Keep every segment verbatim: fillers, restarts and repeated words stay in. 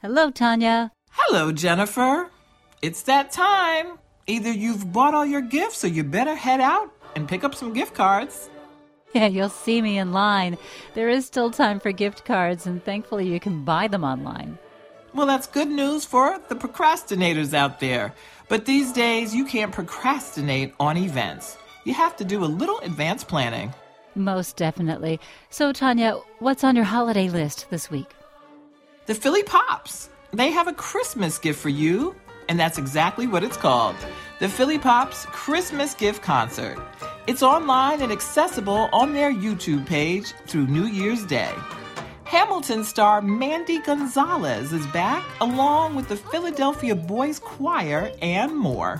Hello, Tanya. Hello, Jennifer. It's that time. Either you've bought all your gifts or you better head out and pick up some gift cards. Yeah, you'll see me in line. There is still time for gift cards, and thankfully you can buy them online. Well, that's good news for the procrastinators out there. But these days, you can't procrastinate on events. You have to do a little advanced planning. Most definitely. So, Tanya, what's on your holiday list this week? The Philly Pops. They have a Christmas gift for you, and that's exactly what it's called. The Philly Pops Christmas Gift Concert. It's online and accessible on their YouTube page through New Year's Day. Hamilton star Mandy Gonzalez is back, along with the Philadelphia Boys Choir and more.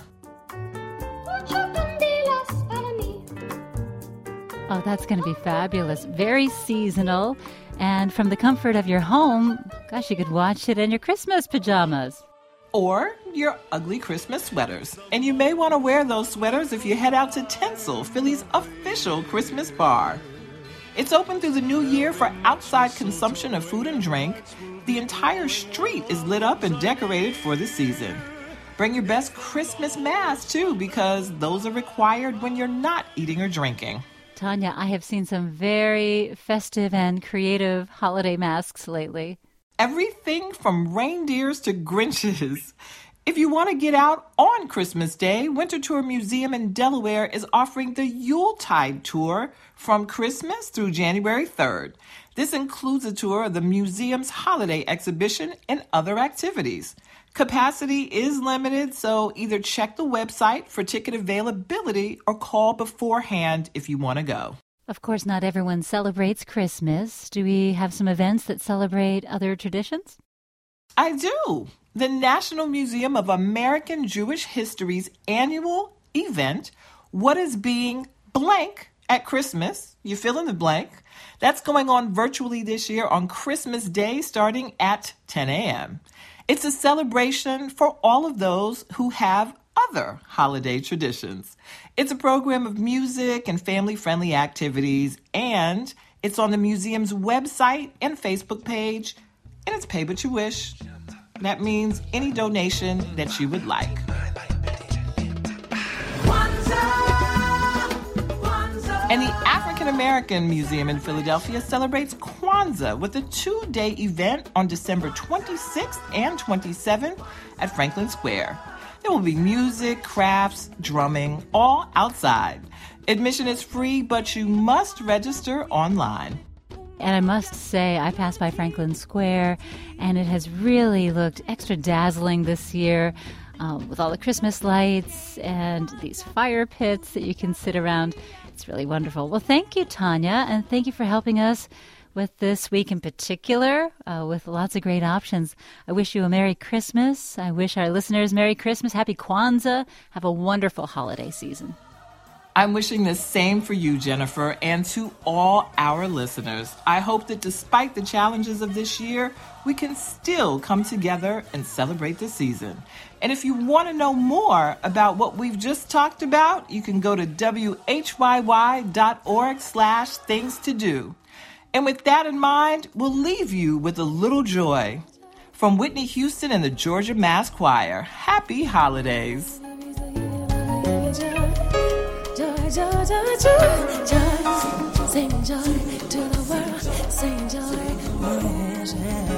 Oh, that's going to be fabulous. Very seasonal. And from the comfort of your home, gosh, you could watch it in your Christmas pajamas. Or your ugly Christmas sweaters. And you may want to wear those sweaters if you head out to Tinsel, Philly's official Christmas bar. It's open through the new year for outside consumption of food and drink. The entire street is lit up and decorated for the season. Bring your best Christmas masks, too, because those are required when you're not eating or drinking. Tanya, I have seen some very festive and creative holiday masks lately. Everything from reindeers to Grinches. If you want to get out on Christmas Day, Winter Tour Museum in Delaware is offering the Yuletide Tour from Christmas through January third. This includes a tour of the museum's holiday exhibition and other activities. Capacity is limited, so either check the website for ticket availability or call beforehand if you want to go. Of course, not everyone celebrates Christmas. Do we have some events that celebrate other traditions? I do. The National Museum of American Jewish History's annual event, What is Being Blank at Christmas? You fill in the blank. That's going on virtually this year on Christmas Day starting at ten a.m. It's a celebration for all of those who have other holiday traditions. It's a program of music and family-friendly activities, and it's on the museum's website and Facebook page, and it's pay what you wish. That means any donation that you would like. And the African American Museum in Philadelphia celebrates Kwanzaa with a two-day event on December twenty-sixth and twenty-seventh at Franklin Square. There will be music, crafts, drumming, all outside. Admission is free, but you must register online. And I must say, I passed by Franklin Square, and it has really looked extra dazzling this year um, with all the Christmas lights and these fire pits that you can sit around. It's really wonderful. Well, thank you, Tanya, and thank you for helping us with this week in particular, uh, with lots of great options. I wish you a Merry Christmas. I wish our listeners Merry Christmas, Happy Kwanzaa. Have a wonderful holiday season. I'm wishing the same for you, Jennifer, and to all our listeners. I hope that despite the challenges of this year, we can still come together and celebrate the season. And if you want to know more about what we've just talked about, you can go to W H Y Y dot org slash things to do. And with that in mind, we'll leave you with a little joy. From Whitney Houston and the Georgia Mass Choir, happy holidays. Joy, joy, joy, joy, joy, sing joy to the world, sing joy,